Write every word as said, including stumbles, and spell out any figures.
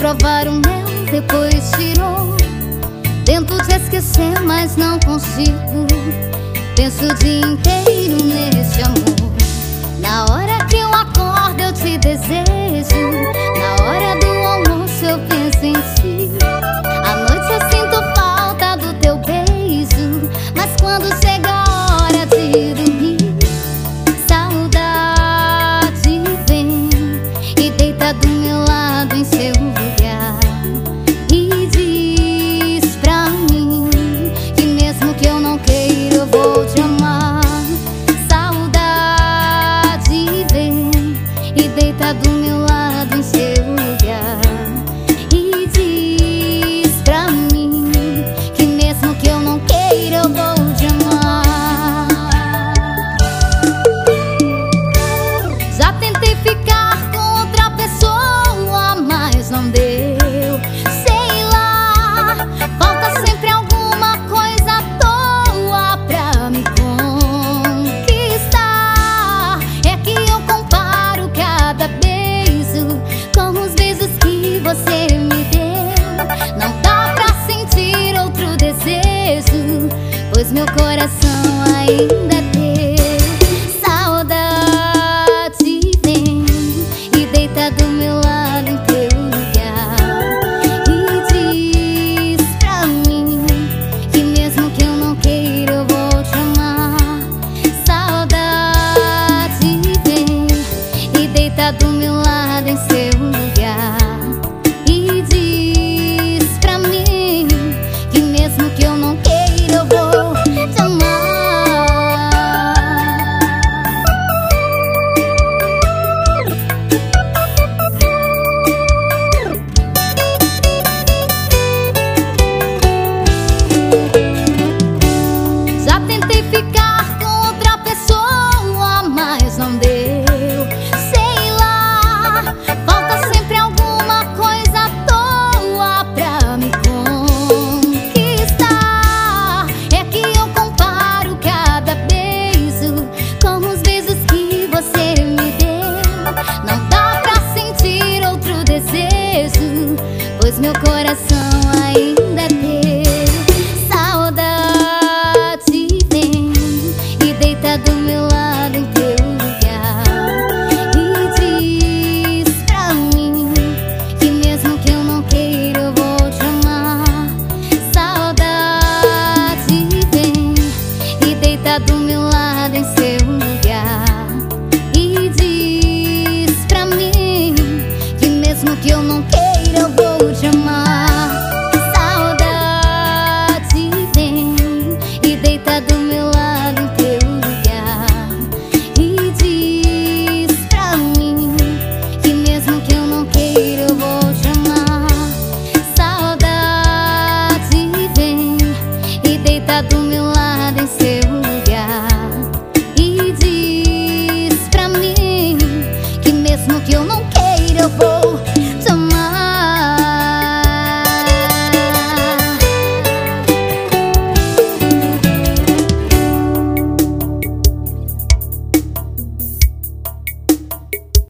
provar o mel, depois tirou. Tento te esquecer, mas não consigo. Penso o dia inteiro nesse amor. Na hora que eu acordo eu te desejo. Na hora do almoço eu penso em ti. À noite eu sinto falta do teu beijo, mas quando chega a hora de dormir, saudade vem e deita do meu lado em seu lugar e diz pra mim que mesmo que eu não queira eu vou te amar. Saudade vem e deita do meu lado em seu lugar e diz pra mim que mesmo que eu não queira eu vou te amar. Já tentei ficar com outra pessoa, mas não deu. Sei lá, falta sempre alguma coisa à toa pra me conquistar. É que eu comparo cada beijo com os beijos que você me deu. Não dá pra sentir outro desejo, pois meu coração ainda